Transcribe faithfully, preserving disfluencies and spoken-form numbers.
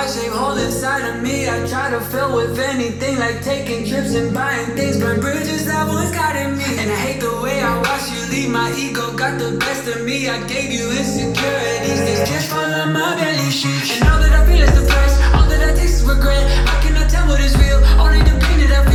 shape hole inside of me. I try to fill with anything, like taking trips and buying things. Burn bridges that once got in me. And I hate the way I watch you leave. My ego got the best of me. I gave you insecurities. These tears fall on my belly sheet. And all that I feel is depressed. All that I taste is regret. I cannot tell what is real. Only the pain that I